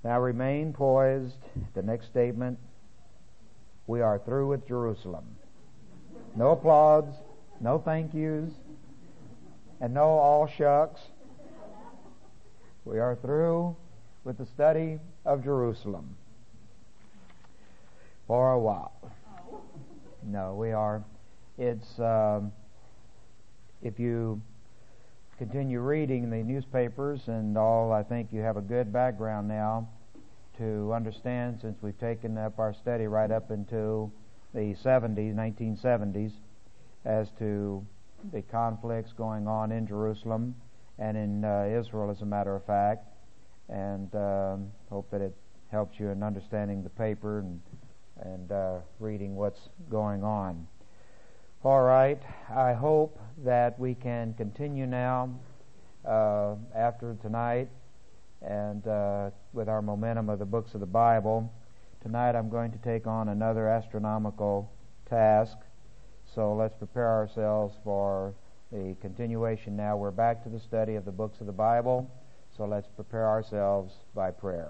Now remain poised. The next statement, we are through with Jerusalem. No applause, no thank yous, and no all shucks. We are through with the study of Jerusalem. For a while. No, we are. It's, if you continue reading the newspapers and all, I think you have a good background now to understand, since we've taken up our study right up into the 1970s, as to the conflicts going on in Jerusalem and in Israel, as a matter of fact, and hope that it helps you in understanding the paper and reading what's going on. All right, I hope that we can continue now after tonight and with our momentum of the books of the Bible. Tonight I'm going to take on another astronomical task, so let's prepare ourselves for the continuation now. We're back to the study of the books of the Bible, so let's prepare ourselves by prayer.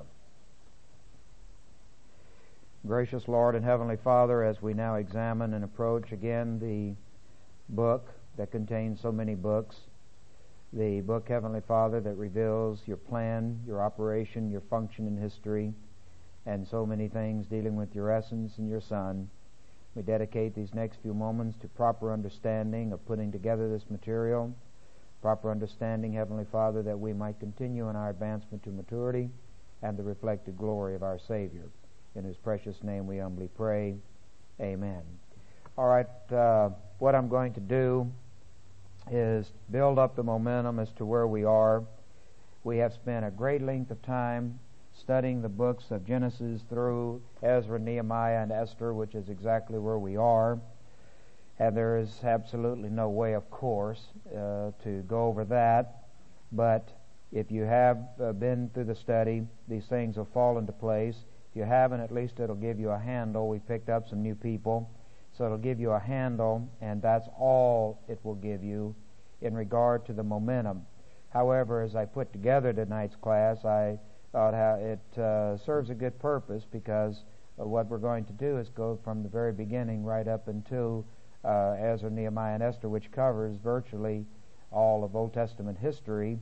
Gracious Lord and Heavenly Father, as we now examine and approach again the book that contains so many books, the book, Heavenly Father, that reveals your plan, your operation, your function in history, and so many things dealing with your essence and your Son, we dedicate these next few moments to proper understanding of putting together this material, proper understanding, Heavenly Father, that we might continue in our advancement to maturity and the reflected glory of our Savior. In His precious name we humbly pray. Amen. All right, what I'm going to do is build up the momentum as to where we are. We have spent a great length of time studying the books of Genesis through Ezra, Nehemiah, and Esther, which is exactly where we are. And there is absolutely no way, of course, to go over that. But if you have been through the study, these things will fall into place. If you haven't, at least it'll give you a handle. We picked up some new people, so it'll give you a handle, and that's all it will give you in regard to the momentum. However, as I put together tonight's class, I thought how it serves a good purpose, because what we're going to do is go from the very beginning right up into Ezra, Nehemiah, and Esther, which covers virtually all of Old Testament history,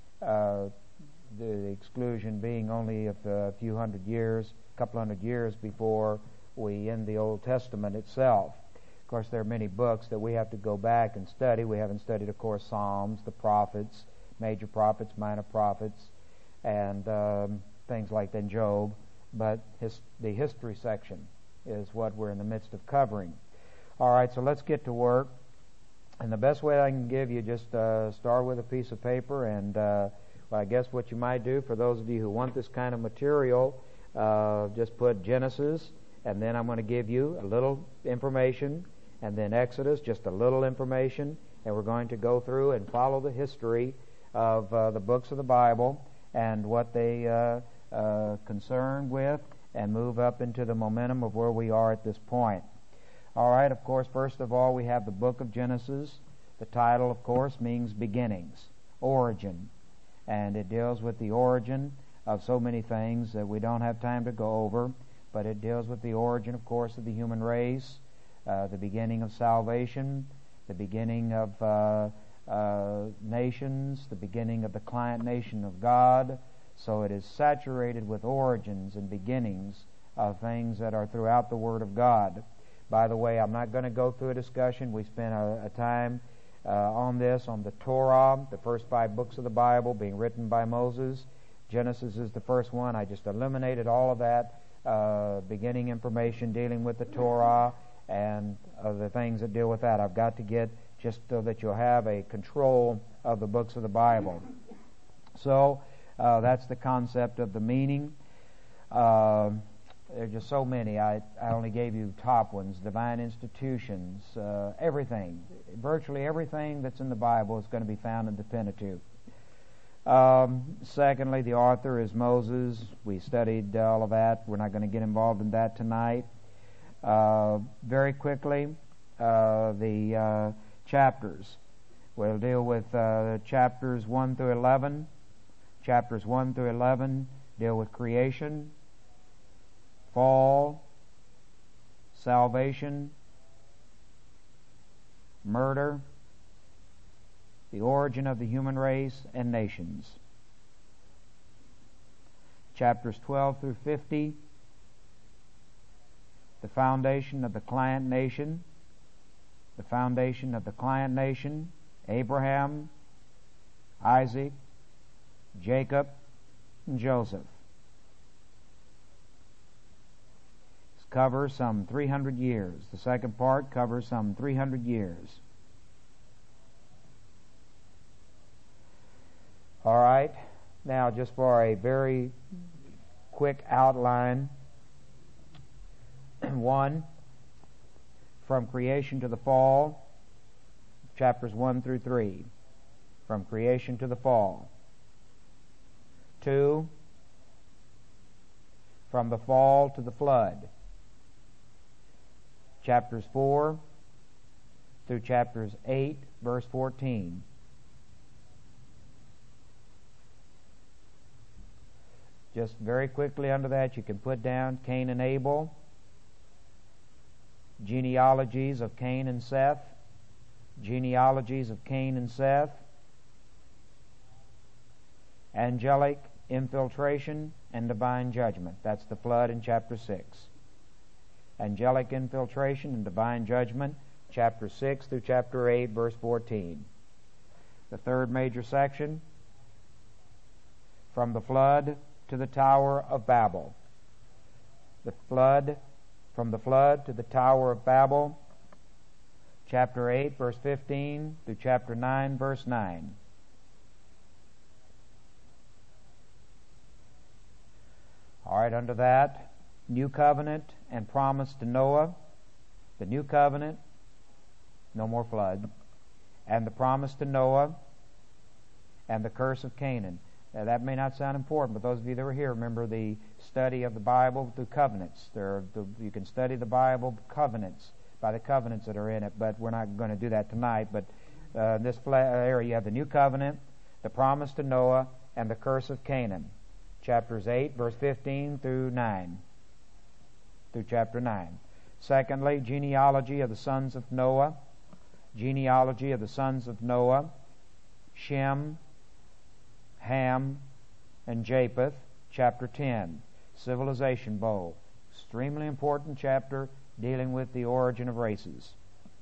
the exclusion being only of a few hundred years, a couple hundred years before we end the Old Testament itself. Of course, there are many books that we have to go back and study. We haven't studied, of course, Psalms, the prophets, major prophets, minor prophets, and things like that, in Job. But the history section is what we're in the midst of covering. All right, so let's get to work. And the best way I can give you, just start with a piece of paper, and I guess what you might do, for those of you who want this kind of material, just put Genesis, and then I'm going to give you a little information, and then Exodus, just a little information, and we're going to go through and follow the history of the books of the Bible and what they concern with, and move up into the momentum of where we are at this point. All right, of course, first of all, we have the book of Genesis. The title, of course, means beginnings, origin, and it deals with the origin of so many things that we don't have time to go over, but it deals with the origin, of course, of the human race, the beginning of salvation, the beginning of nations, the beginning of the client nation of God. So it is saturated with origins and beginnings of things that are throughout the Word of God. By the way, I'm not going to go through a discussion. We spent a time on this, on the Torah, the first 5 books of the Bible being written by Moses. Genesis is the first one. I just eliminated all of that beginning information dealing with the Torah and the things that deal with that. I've got to get, just so that you'll have a control of the books of the Bible. So that's the concept of the meaning. There are just so many. I only gave you top ones. Divine institutions, everything. Virtually everything that's in the Bible is going to be found in the Pentateuch. Secondly, the author is Moses. We studied all of that. We're not going to get involved in that tonight. Very quickly, the chapters. We'll deal with chapters 1 through 11. Chapters 1 through 11 deal with creation, fall, salvation, murder, the origin of the human race, and nations. Chapters 12 through 50, the foundation of the client nation, Abraham, Isaac, Jacob, and Joseph. This covers some 300 years. The second part covers some 300 years. All right. Now, just for a very quick outline, 1, from creation to the fall, chapters 1 through 3. From creation to the fall. 2, from the fall to the flood, chapters 4 through chapters 8, verse 14. Just very quickly under that, you can put down Cain and Abel, genealogies of Cain and Seth, angelic infiltration and divine judgment. That's the flood in chapter 6. Angelic infiltration and divine judgment, chapter 6 through chapter 8, verse 14. The third major section, from the flood to the Tower of Babel. From the flood to the Tower of Babel, chapter 8, verse 15 through chapter 9, verse 9. All right, under that, New Covenant and promise to Noah. The New Covenant, no more flood. And the promise to Noah and the curse of Canaan. Now, that may not sound important, but those of you that were here remember the study of the Bible through covenants. You can study the Bible covenants by the covenants that are in it, but we're not going to do that tonight. But in this area, you have the New Covenant, the promise to Noah, and the curse of Canaan. Chapters 8, verse 15 through chapter 9. Secondly, genealogy of the sons of Noah. Shem, Ham, and Japheth, chapter 10. Civilization Bowl. Extremely important chapter dealing with the origin of races.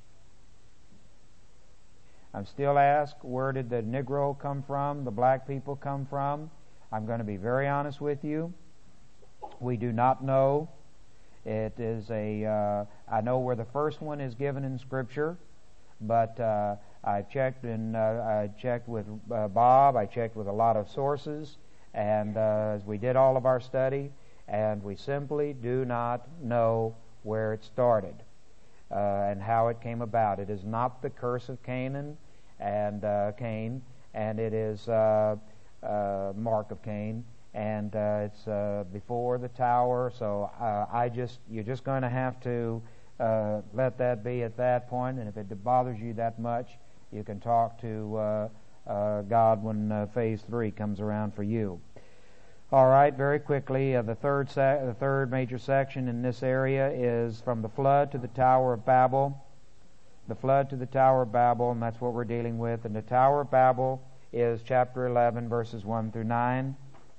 I'm still asked, where did the Negro come from, the black people come from? I'm going to be very honest with you. We do not know. It is I know where the first one is given in Scripture, but I checked with Bob. I checked with a lot of sources, and as we did all of our study, and we simply do not know where it started and how it came about. It is not the curse of Canaan and Cain, and it is mark of Cain, and it's before the tower. So you're just going to have to let that be at that point, and if it bothers you that much, you can talk to God when phase 3 comes around for you. All right, very quickly, the third major section in this area is from the flood to the Tower of Babel. The flood to the Tower of Babel, and that's what we're dealing with. And the Tower of Babel is chapter 11, verses 1 through 9.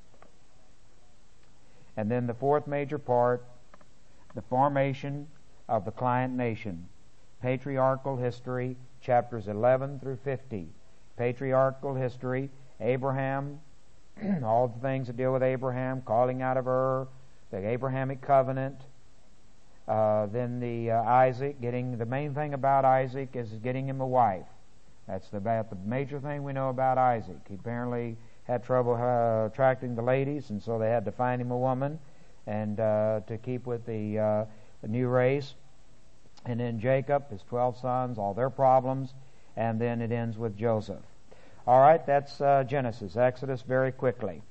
And then the fourth major part, the formation of the client nation. Patriarchal history, chapters 11 through 50. Patriarchal history, Abraham, all the things that deal with Abraham, calling out of Ur, the Abrahamic covenant, then the Isaac, the main thing about Isaac is getting him a wife. That's about the major thing we know about Isaac. He apparently had trouble attracting the ladies, and so they had to find him a woman and to keep with the new race. And then Jacob, his 12 sons, all their problems, and then it ends with Joseph. All right, that's Genesis. Exodus very quickly.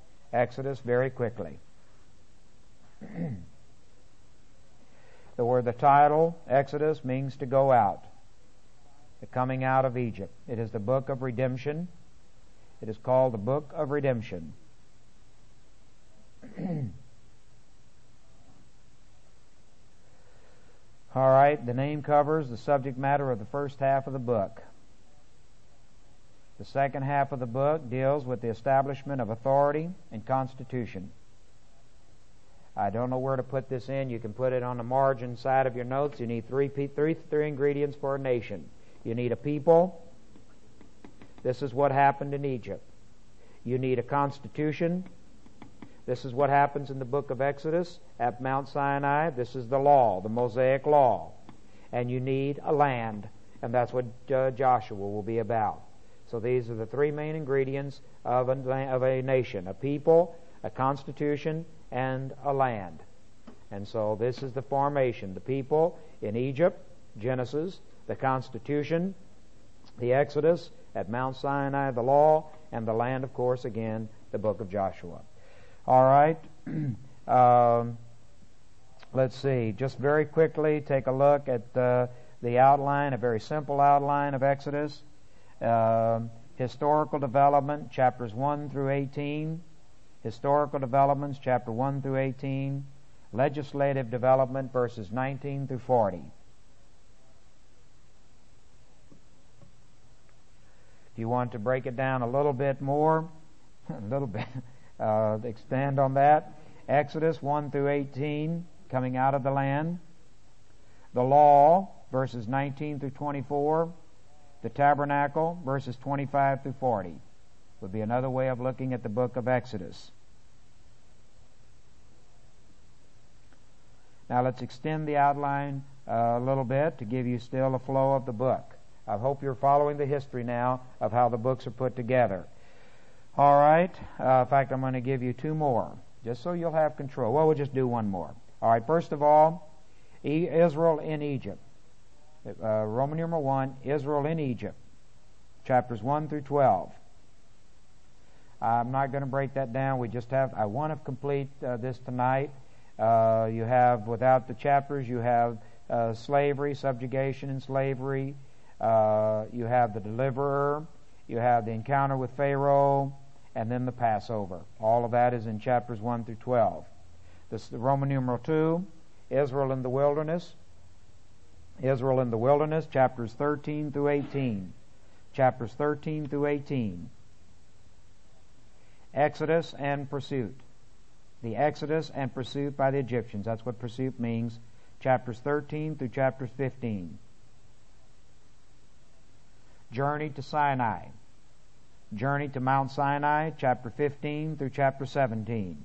The title, Exodus, means to go out. The coming out of Egypt. It is the book of redemption. It is called the book of redemption. All right, the name covers the subject matter of the first half of the book. The second half of the book deals with the establishment of authority and constitution. I don't know where to put this in. You can put it on the margin side of your notes. You need three ingredients for a nation. You need a people. This is what happened in Egypt. You need a constitution. This is what happens in the book of Exodus at Mount Sinai. This is the law, the Mosaic law. And you need a land, and that's what Joshua will be about. So these are the three main ingredients of a nation: a people, a constitution, and a land. And so this is the formation: the people in Egypt, Genesis; the constitution, the Exodus; at Mount Sinai, the law; and the land, of course, again, the book of Joshua. All right. Let's see. Just very quickly, take a look at the outline, a very simple outline of Exodus. Historical development, chapters 1 through 18. Historical developments, chapter 1 through 18. Legislative development, verses 19 through 40. If you want to break it down a little bit more, expand on that. Exodus 1 through 18, coming out of the land. The law, verses 19 through 24. The tabernacle, verses 25 through 40, would be another way of looking at the book of Exodus. Now let's extend the outline a little bit to give you still a flow of the book. I hope you're following the history now of how the books are put together. All right. In fact, I'm going to give you two more, just so you'll have control. Well, we'll just do one more. All right. First of all, Israel in Egypt. Roman numeral 1, Israel in Egypt, chapters 1 through 12. I'm not going to break that down. I want to complete this tonight. You have, without the chapters, you have slavery, subjugation and slavery. You have the deliverer. You have the encounter with Pharaoh, and then the Passover. All of that is in chapters 1 through 12. This is the Roman numeral 2, Israel in the wilderness. Israel in the wilderness, chapters 13 through 18. Chapters 13 through 18. Exodus and pursuit. The Exodus and pursuit by the Egyptians. That's what pursuit means. Chapters 13 through chapters 15. Journey to Sinai. Journey to Mount Sinai, chapter 15 through chapter 17.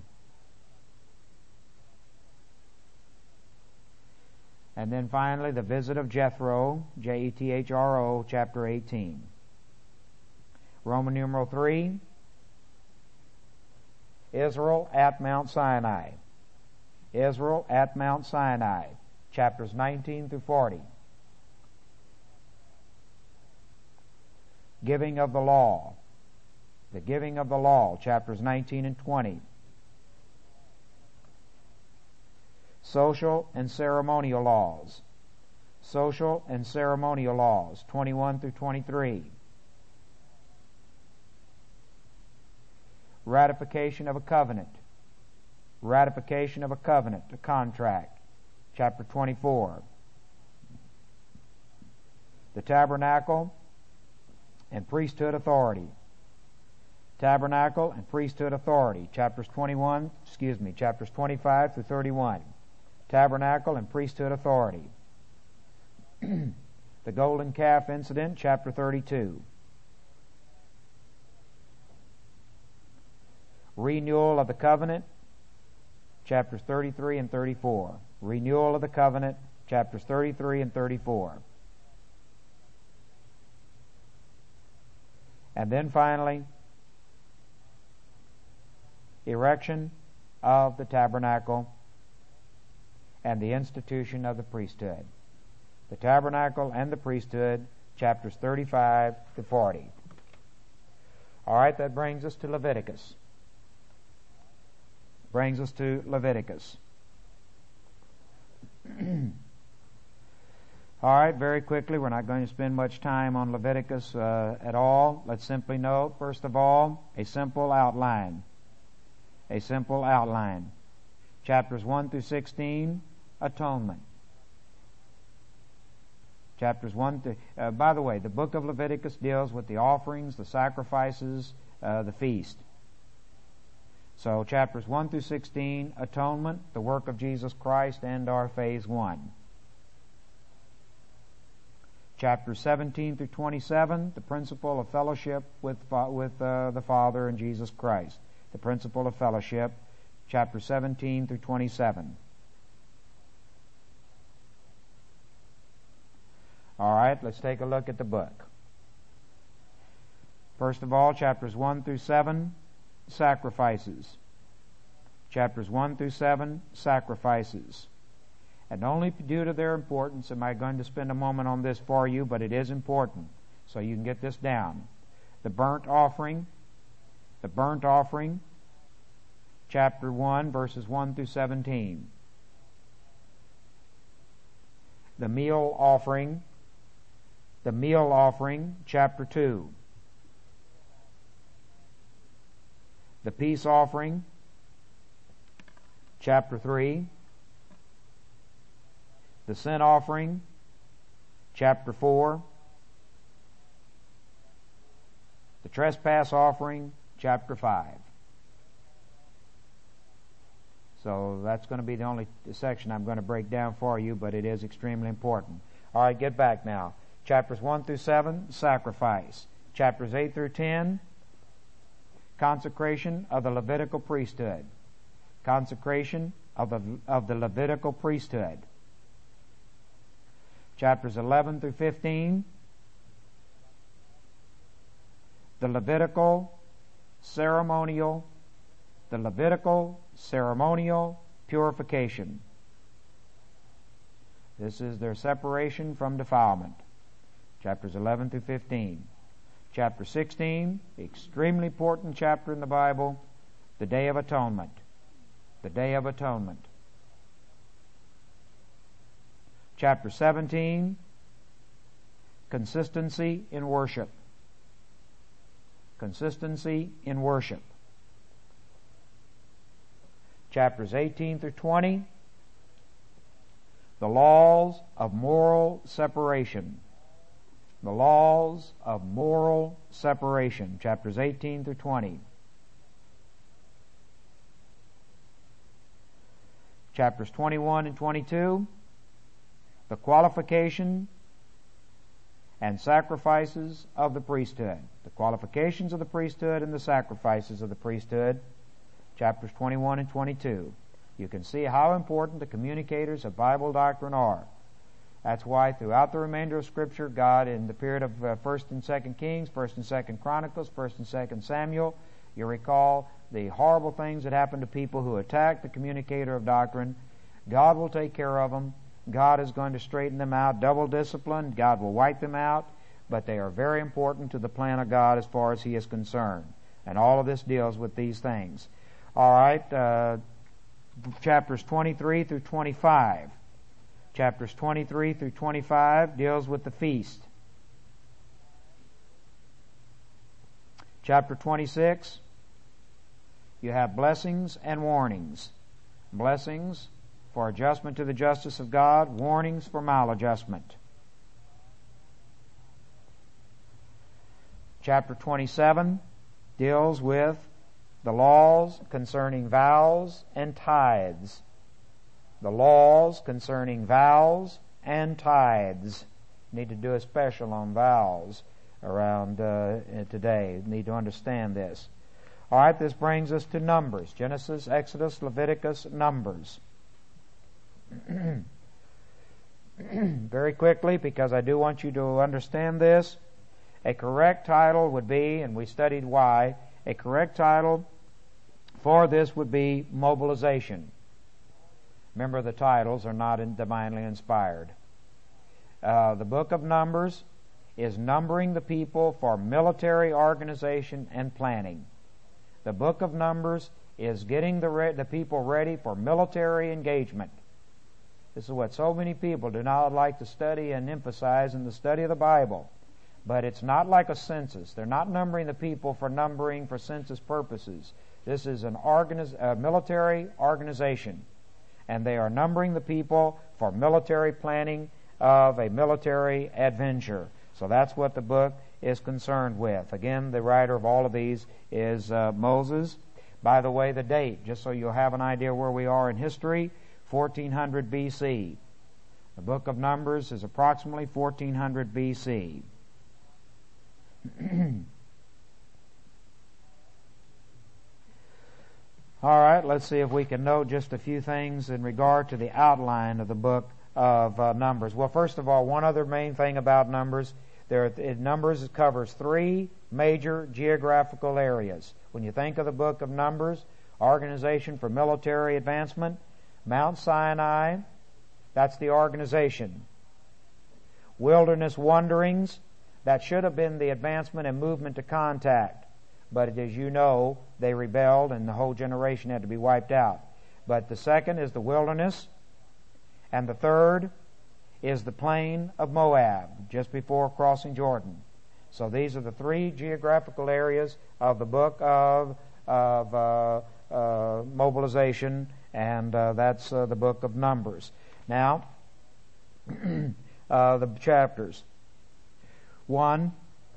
And then finally, the visit of Jethro, Jethro, chapter 18. Roman numeral 3, Israel at Mount Sinai. Israel at Mount Sinai, chapters 19 through 40. Giving of the law. The giving of the law, chapters 19 and 20. Social and ceremonial laws. Social and ceremonial laws, 21 through 23. Ratification of a covenant. Ratification of a covenant, a contract, chapter 24. The tabernacle and priesthood authority. Tabernacle and priesthood authority, chapters 25 through 31. Tabernacle and priesthood authority. The golden calf incident, chapter 32. Renewal of the covenant, chapters 33 and 34. Renewal of the covenant, chapters 33 and 34. And then finally, erection of the tabernacle and the institution of the priesthood. The tabernacle and the priesthood, chapters 35 to 40. All right, that brings us to Leviticus. All right, very quickly, we're not going to spend much time on Leviticus at all. Let's simply note, first of all, a simple outline. A simple outline. Chapters 1 through 16, atonement. Chapters 1 through... by the way, the book of Leviticus deals with the offerings, the sacrifices, the feast. So chapters 1 through 16, atonement, the work of Jesus Christ, and our phase 1. Chapters 17 through 27, the principle of fellowship with the Father and Jesus Christ. The principle of fellowship, chapter 17 through 27. All right, let's take a look at the book. First of all, chapters 1 through 7, sacrifices. Chapters 1 through 7, sacrifices. And only due to their importance am I going to spend a moment on this for you, but it is important, so you can get this down. The burnt offering, chapter 1, verses 1 through 17. The meal offering, chapter 2. The peace offering, chapter 3. The sin offering, chapter 4. The trespass offering, chapter 5. So that's going to be the only section I'm going to break down for you, but it is extremely important. All right, get back now. Chapters 1 through 7, sacrifice. Chapters 8 through 10, consecration of the Levitical priesthood. Consecration of the Levitical priesthood. Chapters 11 through 15, the Levitical ceremonial purification. This is their separation from defilement. Chapters 11 through 15. Chapter 16, extremely important chapter in the Bible, the Day of Atonement. The Day of Atonement. Chapter 17, consistency in worship. Consistency in worship. Chapters 18 through 20, the laws of moral separation. The laws of moral separation. Chapters 18 through 20. Chapters 21 and 22, the qualification and sacrifices of the priesthood. The qualifications of the priesthood and the sacrifices of the priesthood. Chapters 21 and 22. You can see how important the communicators of Bible doctrine are. That's why throughout the remainder of Scripture, God, in the period of 1st and 2nd Kings, 1st and 2nd Chronicles, 1st and 2nd Samuel, you recall the horrible things that happened to people who attacked the communicator of doctrine. God will take care of them. God is going to straighten them out. Double discipline. God will wipe them out. But they are very important to the plan of God as far as He is concerned. And all of this deals with these things. All right, chapters 23 through 25. Chapters 23 through 25 deals with the feast. Chapter 26, you have blessings and warnings. Blessings for adjustment to the justice of God, warnings for maladjustment. Chapter 27 deals with the laws concerning vows and tithes. The laws concerning vows and tithes. Need to do a special on vows around today. Need to understand this. All right, this brings us to Numbers. Genesis, Exodus, Leviticus, Numbers. Very quickly, because I do want you to understand this, a correct title would be, and we studied why, a correct title for this would be mobilization. Remember, the titles are not divinely inspired. The book of Numbers is numbering the people for military organization and planning. The book of Numbers is getting the people ready for military engagement. This is what so many people do not like to study and emphasize in the study of the Bible. But it's not like a census. They're not numbering the people for numbering for census purposes. This is a military organization. And they are numbering the people for military planning of a military adventure. So that's what the book is concerned with. Again, the writer of all of these is Moses. By the way, the date, just so you'll have an idea where we are in history, 1400 BC. The book of Numbers is approximately 1400 BC. All right, let's see if we can note just a few things in regard to the outline of the book of Numbers. Well, first of all, one other main thing about Numbers, Numbers covers three major geographical areas. When you think of the book of Numbers, Organization for Military Advancement, Mount Sinai, that's the organization. Wilderness wanderings, that should have been the advancement and movement to contact. But as you know, they rebelled and the whole generation had to be wiped out. But the second is the wilderness, and the third is the plain of Moab, just before crossing Jordan. So these are the three geographical areas of the book of mobilization, and that's the book of Numbers. Now, the chapters. 1,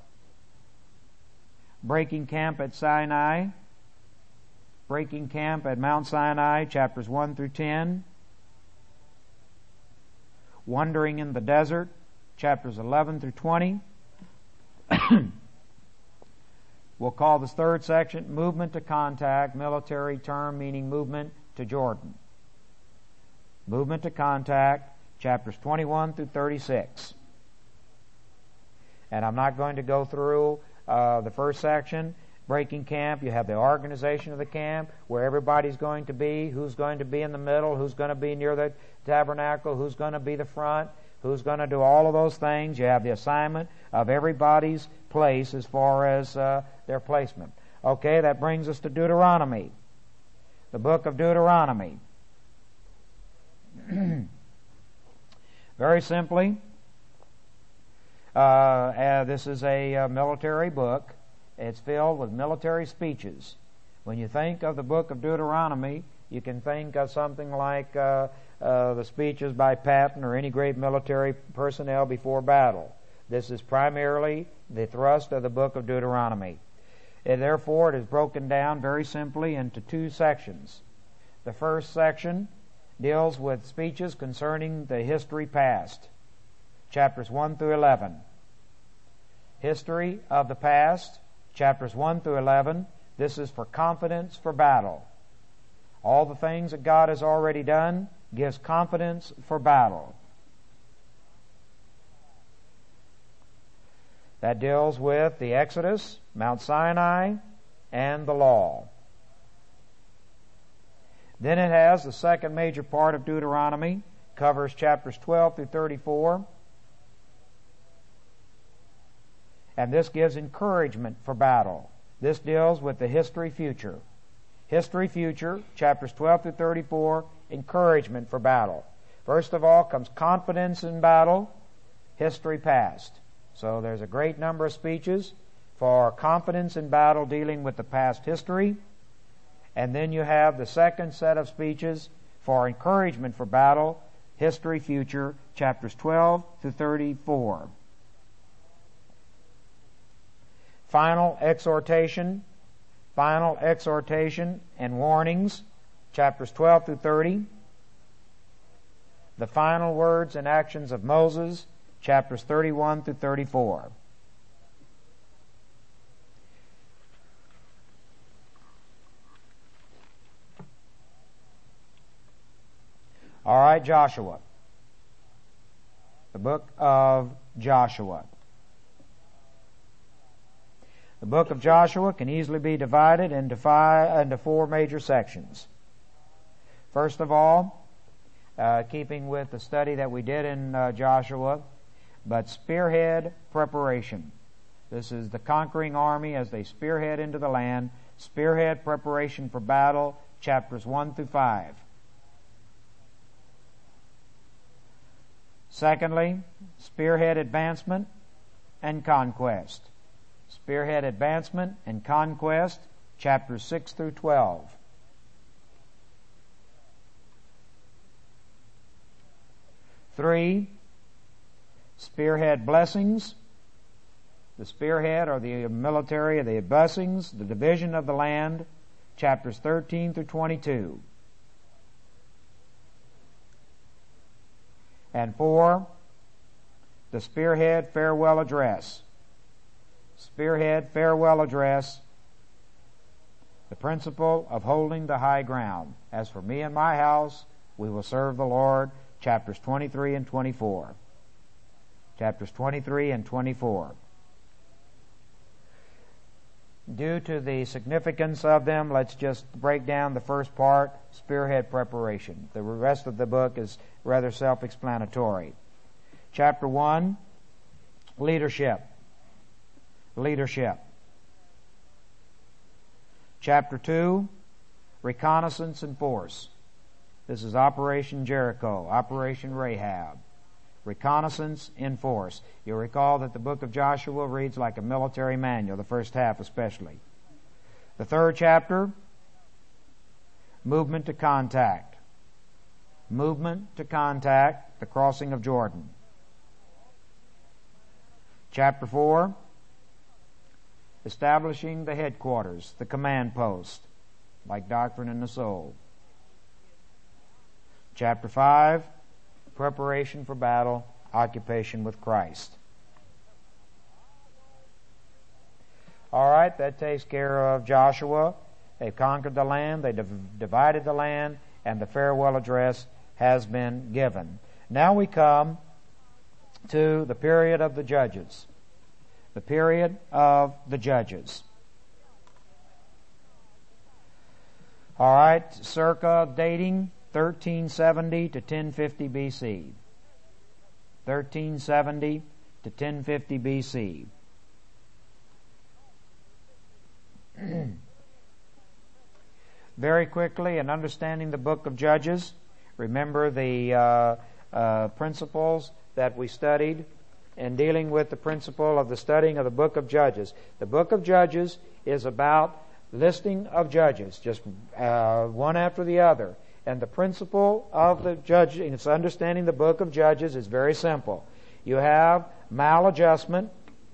breaking camp at Sinai, breaking camp at Mount Sinai, chapters 1 through 10. Wandering in the desert, chapters 11 through 20. We'll call this third section movement to contact, military term meaning movement to Jordan. Movement to contact, chapters 21 through 36. And I'm not going to go through the first section. Breaking camp, you have the organization of the camp, where everybody's going to be, who's going to be in the middle, who's going to be near the tabernacle, who's going to be the front, who's going to do all of those things. You have the assignment of everybody's place as far as their placement. Okay, that brings us to Deuteronomy. The book of Deuteronomy. Very simply, this is a military book. It's filled with military speeches. When you think of the book of Deuteronomy, you can think of something like the speeches by Patton or any great military personnel before battle. This is primarily the thrust of the book of Deuteronomy. And therefore, it is broken down very simply into two sections. The first section deals with speeches concerning the history past, chapters 1 through 11. History of the past, chapters 1 through 11, this is for confidence for battle. All the things that God has already done gives confidence for battle. That deals with the Exodus, Mount Sinai, and the law. Then it has the second major part of Deuteronomy, covers chapters 12 through 34. And this gives encouragement for battle. This deals with the history future. History future, chapters 12 through 34, encouragement for battle. First of all comes confidence in battle, history past. So there's a great number of speeches for confidence in battle dealing with the past history. And then you have the second set of speeches for encouragement for battle, history future, chapters 12 to 34. Final exhortation and warnings, chapters 12 through 30. The final words and actions of Moses, chapters 31 through 34. All right, Joshua. The book of Joshua. The book of Joshua can easily be divided into four major sections. First of all, keeping with the study that we did in Joshua, but spearhead preparation. This is the conquering army as they spearhead into the land. Spearhead preparation for battle, chapters 1 through 5. Secondly, spearhead advancement and conquest. Spearhead advancement and conquest, chapters 6 through 12. Three, spearhead blessings. The spearhead or the military, the blessings, the division of the land, chapters 13 through 22. And 4, the spearhead farewell address. Spearhead farewell address, the principle of holding the high ground. As for me and my house, we will serve the Lord, chapters 23 and 24. Chapters 23 and 24. Due to the significance of them, let's just break down the first part, spearhead preparation. The rest of the book is rather self-explanatory. Chapter 1, leadership. Leadership. Chapter 2, reconnaissance and force. This is Operation Jericho, Operation Rahab. Reconnaissance in force. You'll recall that the book of Joshua reads like a military manual, the first half especially. The third chapter, movement to contact. Movement to contact, the crossing of Jordan. Chapter 4, establishing the headquarters, the command post, like doctrine in the soul. Chapter 5, preparation for battle, occupation with Christ. All right, that takes care of Joshua. They've conquered the land, they divided the land, and the farewell address has been given. Now we come to the period of the judges. The period of the judges. All right, circa dating 1370 to 1050 BC. 1370 to 1050 BC. Very quickly, in understanding the book of Judges, remember the principles that we studied in dealing with the principle of the studying of the book of Judges. The book of Judges is about listing of judges, just one after the other. And the principle of the judge, in its understanding the book of Judges, is very simple. You have maladjustment,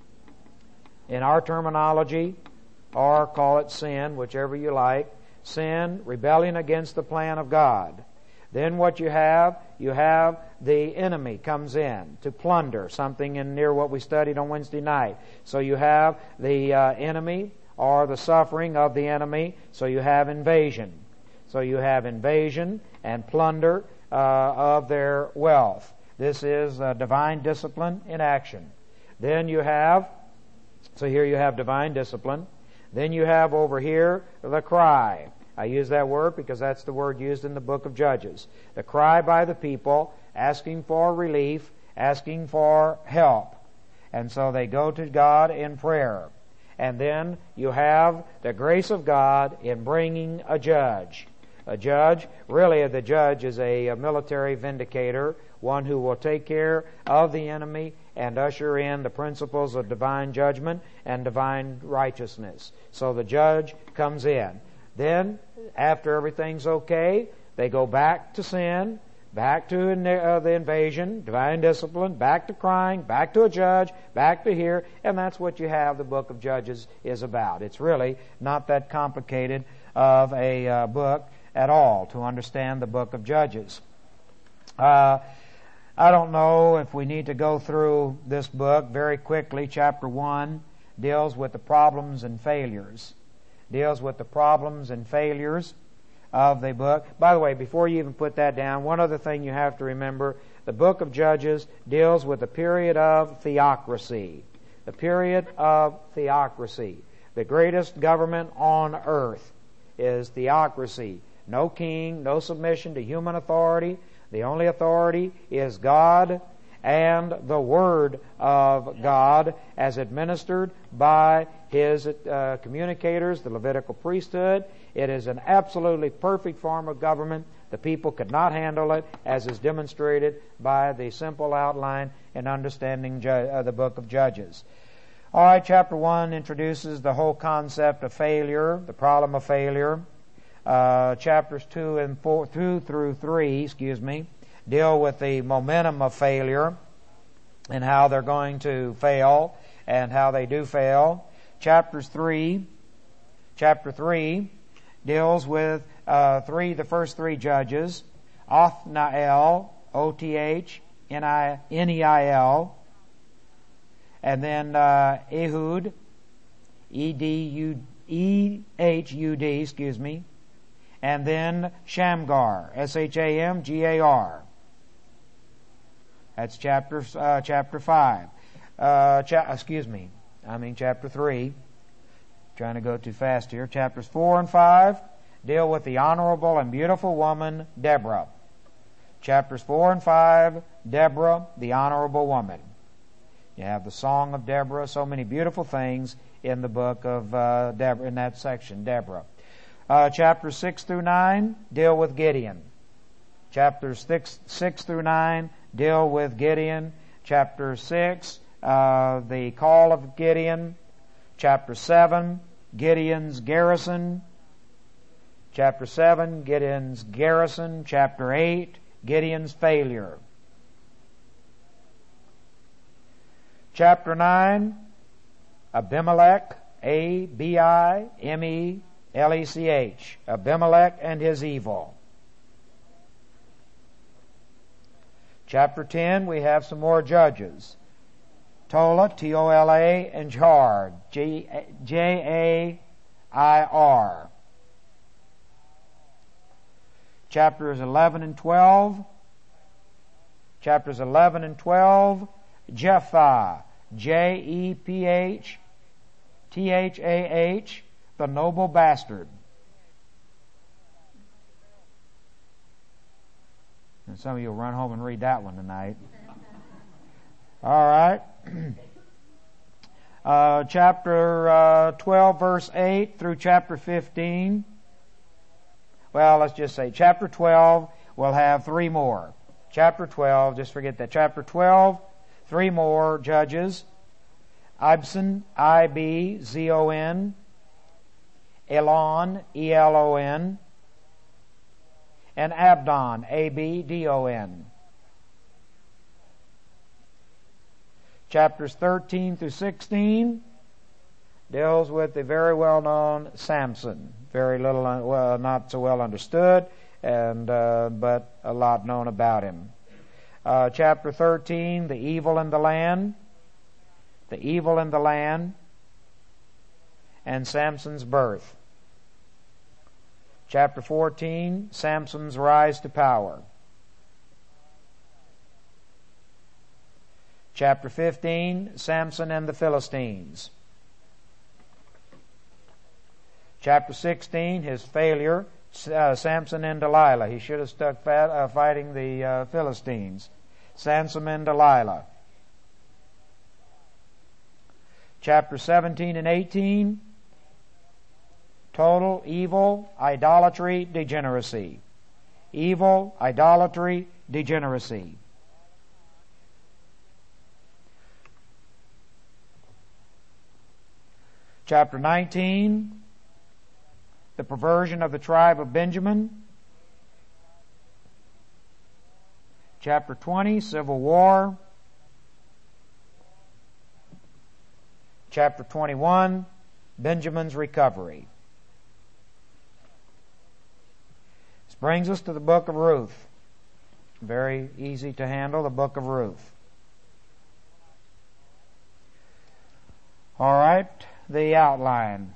in our terminology, or call it sin, whichever you like. Sin, rebellion against the plan of God. Then what you have the enemy comes in to plunder, something in near what we studied on Wednesday night. So you have the enemy or the suffering of the enemy. So you have invasion. So you have invasion and plunder of their wealth. This is divine discipline in action. Then you have, so here you have divine discipline. Then you have over here the cry. I use that word because that's the word used in the book of Judges. The cry by the people, asking for relief, asking for help. And so they go to God in prayer. And then you have the grace of God in bringing a judge. A judge, really the judge is a military vindicator, one who will take care of the enemy and usher in the principles of divine judgment and divine righteousness. So the judge comes in. Then, after everything's okay, they go back to sin, back to the invasion, divine discipline, back to crying, back to a judge, back to here, and that's what you have the book of Judges is about. It's really not that complicated of a book at all to understand the book of Judges. I don't know if we need to go through this book very quickly. Chapter 1 deals with the problems and failures. Deals with the problems and failures of the book. By the way, before you even put that down, one other thing you have to remember, the book of Judges deals with the period of theocracy. The period of theocracy. The greatest government on earth is theocracy. No king, no submission to human authority. The only authority is God and the Word of God as administered by His communicators, the Levitical priesthood. It is an absolutely perfect form of government. The people could not handle it, as is demonstrated by the simple outline in understanding the book of Judges. All right, chapter 1 introduces the whole concept of failure, the problem of failure. Chapters 2 through 3, deal with the momentum of failure. and how they're going to fail and how they do fail. Chapter 3 deals with the first three judges: Othniel, Othneil, and then Ehud, Ehud, and then Shamgar, Shamgar. That's chapter 5. Chapter 3. Trying to go too fast here. Chapters 4 and 5 deal with the honorable and beautiful woman, Deborah. Chapters 4 and 5, Deborah, the honorable woman. You have the Song of Deborah, so many beautiful things in the book of Deborah, in that section, Deborah. Chapters 6 through 9 deal with Gideon. Chapters 6 through 9 deal with Gideon. Chapter 6, the call of Gideon. Chapter 7, Gideon's garrison. Chapter 7, Gideon's garrison. Chapter 8, Gideon's failure. Chapter 9, Abimelech, Abimelech, Abimelech and his evil. Chapter 10, we have some more judges. Tola, Tola, and Jair, Jair. Chapters 11 and 12, Jephthah, Jephthah, the noble bastard. And some of you will run home and read that one tonight. All right. Chapter 12, verse 8 through chapter 15. Well, let's just say chapter 12 will have three more. Chapter 12, just forget that. Chapter 12, three more judges. Ibzan, Ibzon, Elon, Elon, and Abdon, Abdon. Chapters 13 through 16 deals with the very well-known Samson. Very little, not so well understood, and but a lot known about him. Chapter 13, the evil in the land, and Samson's birth. Chapter 14, Samson's rise to power. Chapter 15, Samson and the Philistines. Chapter 16, his failure, Samson and Delilah. He should have stuck fighting the Philistines. Samson and Delilah. Chapter 17 and 18, total evil, idolatry, degeneracy. Evil, idolatry, degeneracy. Chapter 19, the perversion of the tribe of Benjamin. Chapter 20, civil war. Chapter 21, Benjamin's recovery. This brings us to the book of Ruth. Very easy to handle, the book of Ruth. All right, the outline.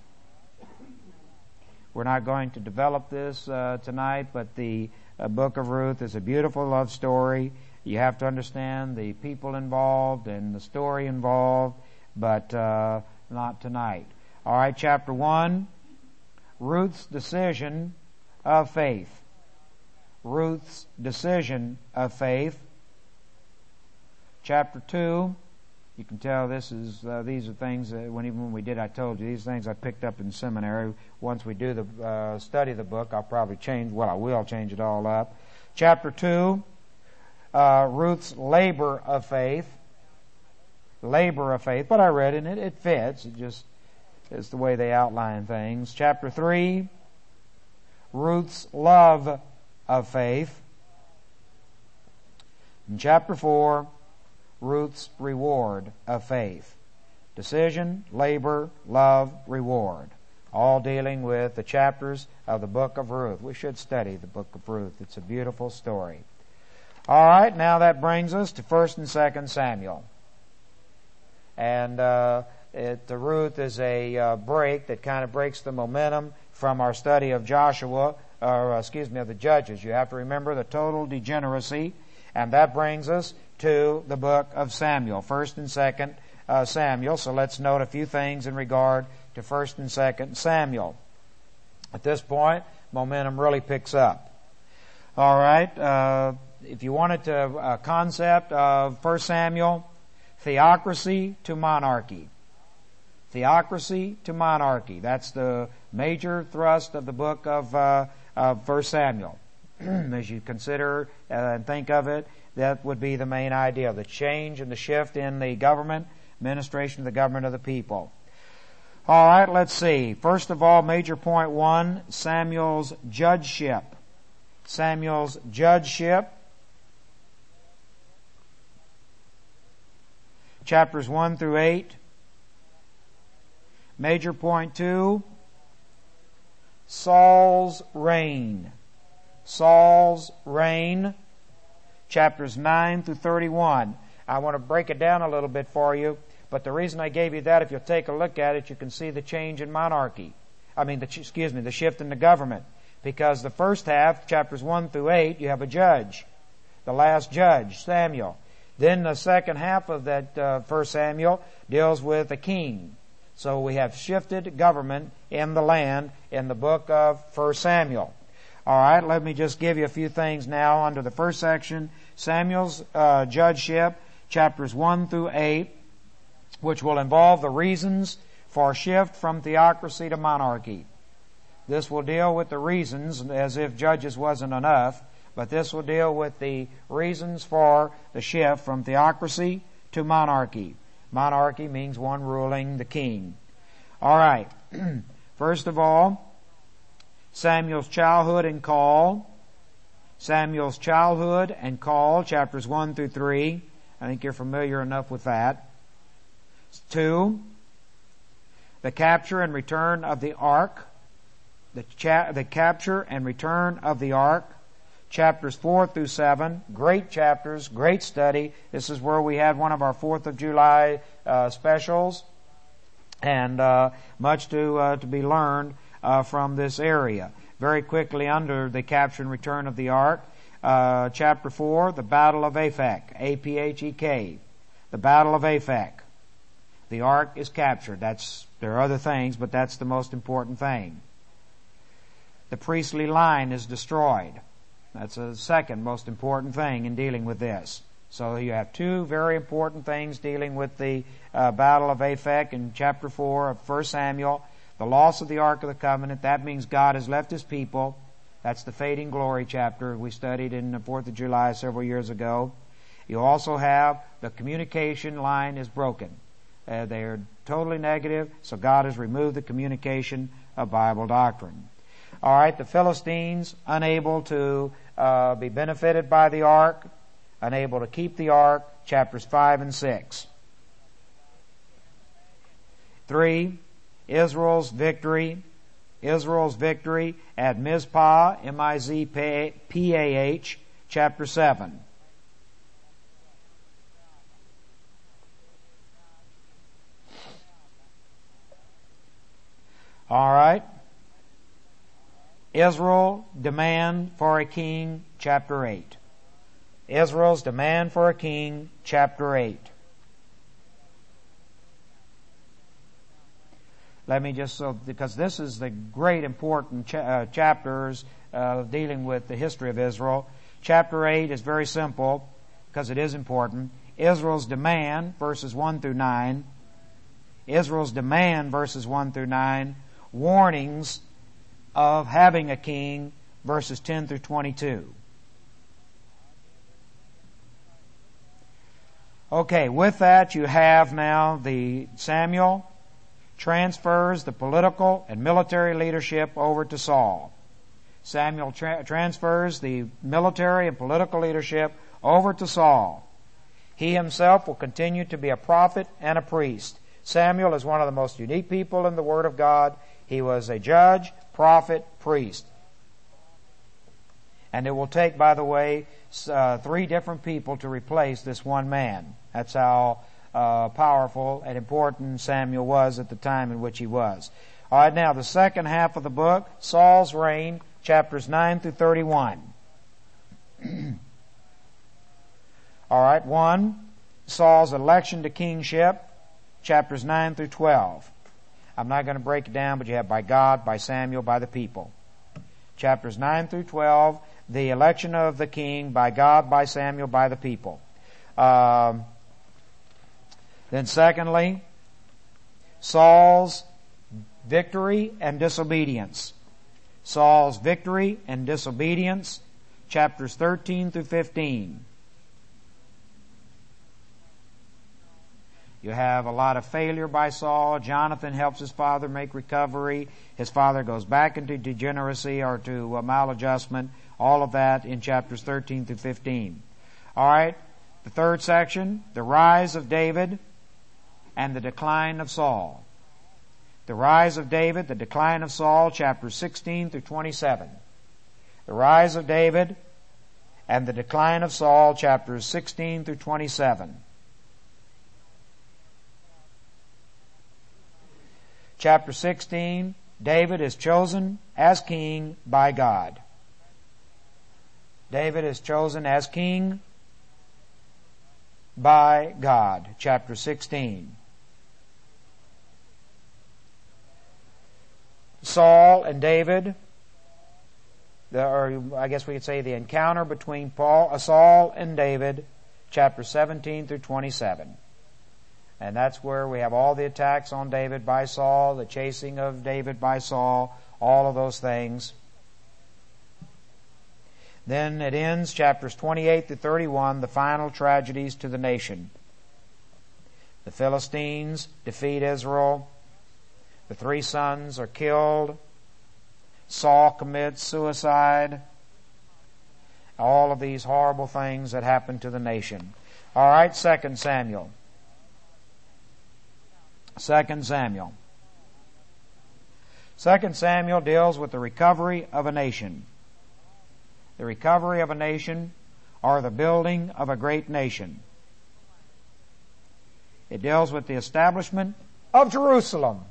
We're not going to develop this tonight, but the book of Ruth is a beautiful love story. You have to understand the people involved and the story involved, but not tonight. All right, chapter 1, Ruth's decision of faith. Ruth's decision of faith. Chapter 2, you can tell this is these are things that when we did, I told you these things I picked up in seminary. Once we do the study of the book, I'll probably change. Well, I will change it all up. Chapter 2, Ruth's labor of faith. Labor of faith, but I read in it. It fits. It just is the way they outline things. Chapter 3, Ruth's love of faith. In chapter 4, Ruth's reward of faith. Decision, labor, love, reward. All dealing with the chapters of the book of Ruth. We should study the book of Ruth. It's a beautiful story. All right, now that brings us to 1st and 2nd Samuel. And Ruth is a break that kind of breaks the momentum from our study of Joshua, of the Judges. You have to remember the total degeneracy, and that brings us to the book of Samuel, 1st and 2nd Samuel. So let's note a few things in regard to 1st and 2nd Samuel. At this point, momentum really picks up. All right, if you wanted to concept of 1 Samuel, theocracy to monarchy. Theocracy to monarchy. That's the major thrust of the book of 1 Samuel. As you consider and think of it, that would be the main idea, the change and the shift in the government, administration of the government of the people. All right, let's see. First of all, major point 1, Samuel's judgeship. Samuel's judgeship. Chapters 1 through 8. Major point 2, Saul's reign. Saul's reign. Chapters 9 through 31. I want to break it down a little bit for you, but the reason I gave you that, if you'll take a look at it, you can see the change in monarchy. The shift in the government. Because the first half, chapters 1 through 8, you have a judge. The last judge, Samuel. Then the second half of that 1 Samuel deals with a king. So we have shifted government in the land in the book of 1 Samuel. All right, let me just give you a few things now under the first section. Samuel's judgeship, chapters 1 through 8, which will involve the reasons for shift from theocracy to monarchy. This will deal with the reasons, as if Judges wasn't enough, but this will deal with the reasons for the shift from theocracy to monarchy. Monarchy means one ruling, the king. All right. First of all, Samuel's childhood and call. Samuel's childhood and call, chapters 1 through 3. I think you're familiar enough with that. 2, the capture and return of the ark. The capture and return of the ark. Chapters 4 through 7, great chapters, great study. This is where we had one of our 4th of July specials, and much to be learned from this area. Very quickly under the capture and return of the ark, chapter 4, the Battle of Aphek, A-P-H-E-K, the Battle of Aphek. The ark is captured. There are other things, but that's the most important thing. The priestly line is destroyed. That's the second most important thing in dealing with this. So you have two very important things dealing with the Battle of Aphek in chapter 4 of 1 Samuel. The loss of the Ark of the Covenant, that means God has left His people. That's the Fading Glory chapter we studied in the 4th of July several years ago. You also have the communication line is broken. They are totally negative, so God has removed the communication of Bible doctrine. All right, the Philistines, unable to be benefited by the ark, unable to keep the ark, chapters 5 and 6. 3, Israel's victory. Israel's victory at Mizpah, M-I-Z-P-A-H, chapter 7. All right. Israel, demand for a king, chapter 8. Israel's demand for a king, chapter 8. Let me just, because this is the great important chapters dealing with the history of Israel. Chapter 8 is very simple, because it is important. Israel's demand, verses 1 through 9. Israel's demand, verses 1 through 9. Warnings of having a king, verses 10 through 22. Okay, with that you have now the Samuel transfers the political and military leadership over to Saul. Samuel transfers the military and political leadership over to Saul. He himself will continue to be a prophet and a priest. Samuel is one of the most unique people in the Word of God. He was a judge, prophet, priest. And it will take, by the way, 3 different people to replace this one man. That's how powerful and important Samuel was at the time in which he was. All right, now the second half of the book, Saul's reign, chapters 9 through 31. All right, 1, Saul's election to kingship, chapters 9 through 12. I'm not going to break it down, but you have by God, by Samuel, by the people. Chapters 9 through 12, the election of the king, by God, by Samuel, by the people. Then secondly, Saul's victory and disobedience. Saul's victory and disobedience, chapters 13 through 15. You have a lot of failure by Saul. Jonathan helps his father make recovery. His father goes back into degeneracy or to maladjustment. All of that in chapters 13 through 15. All right. The third section, the rise of David and the decline of Saul. The rise of David, the decline of Saul, chapters 16 through 27. The rise of David and the decline of Saul, chapters 16 through 27. Chapter 16, David is chosen as king by God. David is chosen as king by God. Chapter 16. Saul and David, or I guess we could say the encounter between Saul and David, chapter 17 through 27. And that's where we have all the attacks on David by Saul, the chasing of David by Saul, all of those things. Then it ends, chapters 28 to 31, the final tragedies to the nation. The Philistines defeat Israel. The 3 sons are killed. Saul commits suicide. All of these horrible things that happen to the nation. All right, 2 Samuel. 2 Samuel. 2 Samuel deals with the recovery of a nation. The recovery of a nation or the building of a great nation. It deals with the establishment of Jerusalem.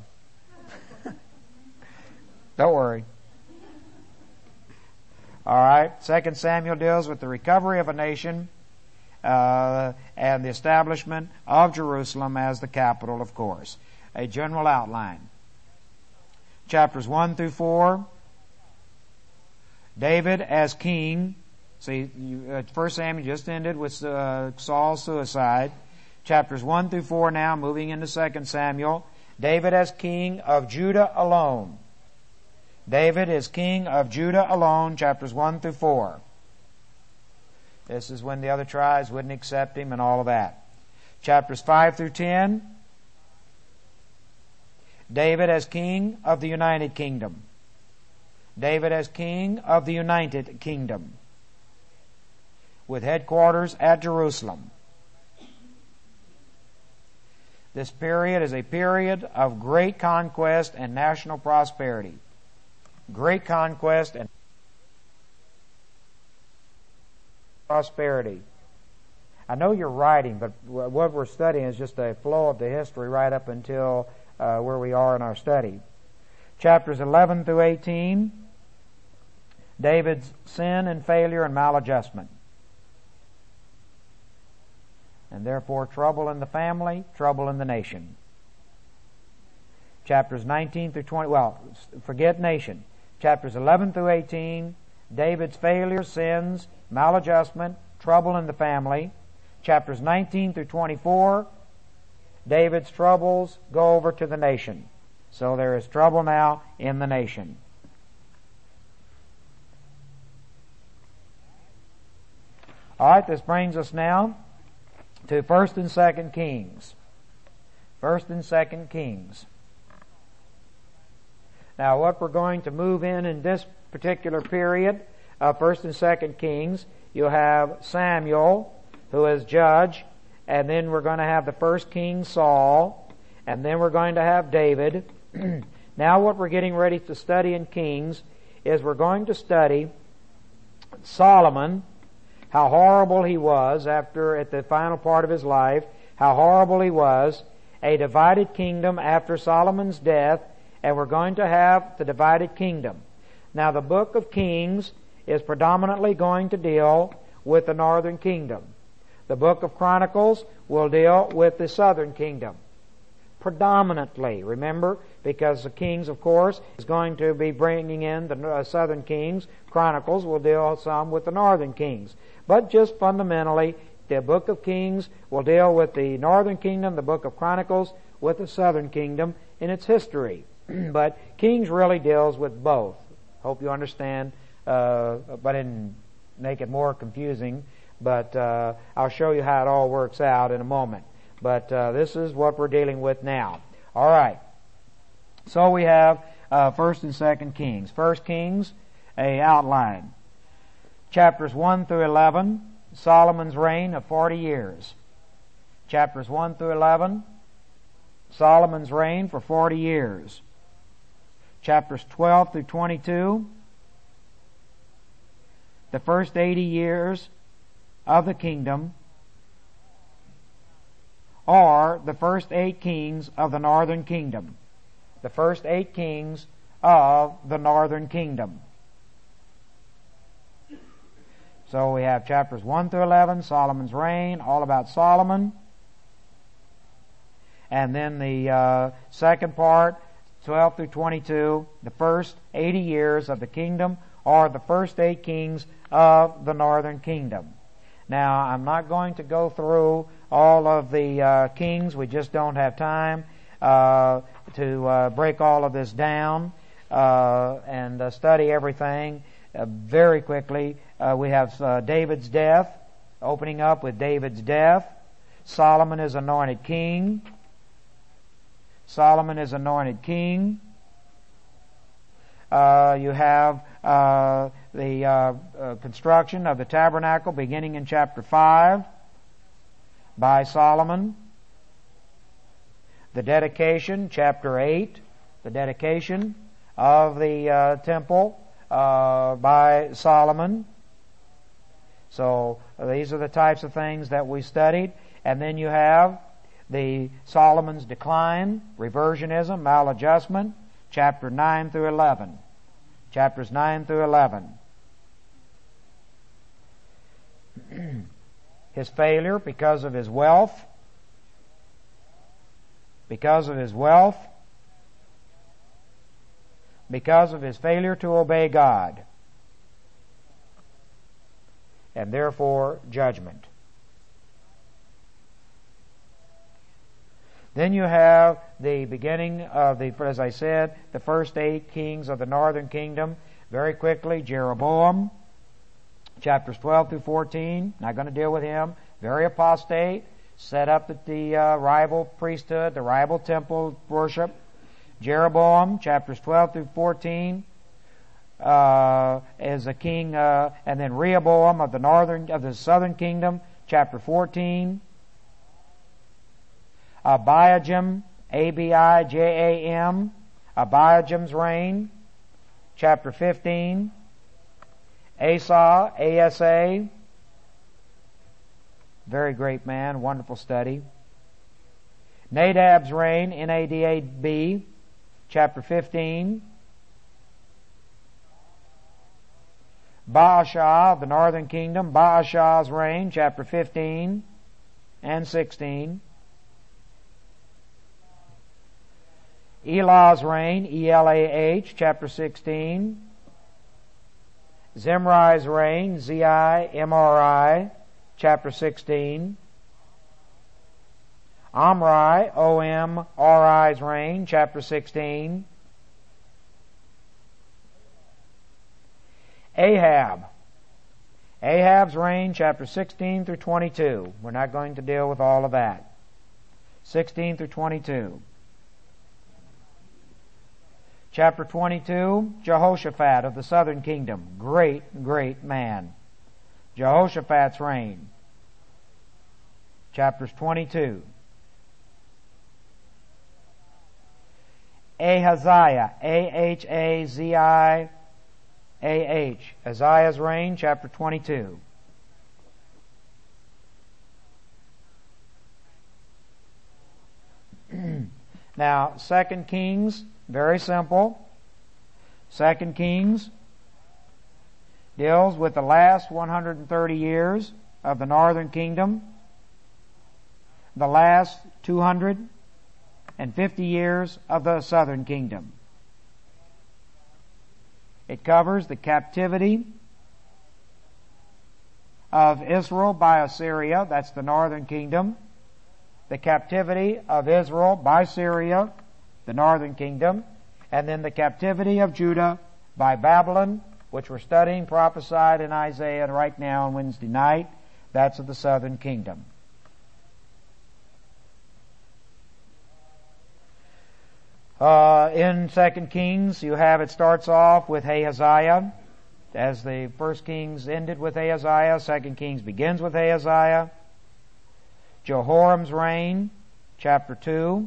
Don't worry. All right. 2 Samuel deals with the recovery of a nation and the establishment of Jerusalem as the capital, of course. A general outline. Chapters 1 through 4, David as king. See, 1 Samuel just ended with Saul's suicide. Chapters 1 through 4 now, moving into 2 Samuel. David as king of Judah alone. David is king of Judah alone, chapters 1 through 4. This is when the other tribes wouldn't accept him and all of that. Chapters 5 through 10, David as king of the United Kingdom. David as king of the United Kingdom, with headquarters at Jerusalem. This period is a period of great conquest and national prosperity. Great conquest and prosperity. I know you're writing, but what we're studying is just a flow of the history right up until where we are in our study. Chapters 11 through 18, David's sin and failure and maladjustment. And therefore trouble in the family, trouble in the nation. Chapters 19 through 20, forget nation. Chapters 11 through 18, David's failure, sins, maladjustment, trouble in the family. Chapters 19 through 24, David's troubles go over to the nation. So there is trouble now in the nation. All right, this brings us now to 1st and 2nd Kings. 1st and 2nd Kings. Now, what we're going to move in this particular period of 1st and 2nd Kings, you have Samuel, who is judge, and then we're going to have the first king, Saul, and then we're going to have David. Now what we're getting ready to study in Kings is we're going to study Solomon, how horrible he was at the final part of his life, how horrible he was, a divided kingdom after Solomon's death, and we're going to have the divided kingdom. Now the book of Kings is predominantly going to deal with the northern kingdom. The book of Chronicles will deal with the southern kingdom. Predominantly, remember, because the Kings, of course, is going to be bringing in the southern kings. Chronicles will deal some with the northern kings. But just fundamentally, the book of Kings will deal with the northern kingdom, the book of Chronicles with the southern kingdom in its history. But Kings really deals with both. Hope you understand, but I didn't make it more confusing. But I'll show you how it all works out in a moment. But this is what we're dealing with now. All right. So we have 1st and 2nd Kings. 1st Kings, a outline. Chapters 1 through 11, Solomon's reign of 40 years. Chapters 1 through 11, Solomon's reign for 40 years. Chapters 12 through 22, the first 80 years of the kingdom, or the first 8 kings of the northern kingdom. The first 8 kings of the northern kingdom. So we have chapters 1 through 11, Solomon's reign, all about Solomon. And then the second part, 12 through 22, the first 80 years of the kingdom, or the first 8 kings of the northern kingdom. Now, I'm not going to go through all of the kings. We just don't have time to break all of this down and study everything very quickly. We have David's death, opening up with David's death. Solomon is anointed king. Solomon is anointed king. You have the construction of the tabernacle beginning in chapter 5 by Solomon. The dedication, chapter 8, the dedication of the temple by Solomon. So these are the types of things that we studied. And then you have the Solomon's decline, reversionism, maladjustment, chapter 9 through 11. Chapters 9 through 11. His failure because of his wealth. Because of his wealth. Because of his failure to obey God. And therefore, judgment. Then you have the beginning of as I said, the first 8 kings of the northern kingdom. Very quickly, Jeroboam, chapters 12 through 14. Not going to deal with him. Very apostate. Set up the rival priesthood, the rival temple worship. Jeroboam, chapters 12 through 14, is a king, and then Rehoboam of the southern kingdom, chapter 14. Abijam, Abijam, Abijam's reign, chapter 15. Asa, Asa, very great man, wonderful study. Nadab's reign, Nadab, chapter 15. Baasha of the northern kingdom, Baasha's reign, chapter 15 and 16. Elah's reign, Elah, chapter 16. Zimri's reign, Zimri, chapter 16. Omri, Omri's reign, chapter 16. Ahab's reign, chapter 16 through 22. We're not going to deal with all of that. 16 through 22. Chapter 22, Jehoshaphat of the southern kingdom. Great, great man. Jehoshaphat's reign. chapters 22. Ahaziah, A-H-A-Z-I-A-H, Uzziah's reign, chapter 22. Now, 2 Kings, very simple. 2 Kings deals with the last 130 years of the northern kingdom, the last 250 years of the southern kingdom. It covers the captivity of Israel by Assyria, that's the northern kingdom, the captivity of Israel by Syria, the northern kingdom, and then the captivity of Judah by Babylon, which we're studying, prophesied in Isaiah right now on Wednesday night. That's of the southern kingdom. In 2 Kings, you have, it starts off with Ahaziah. As the first Kings ended with Ahaziah, 2 Kings begins with Ahaziah. Jehoram's reign, chapter 2.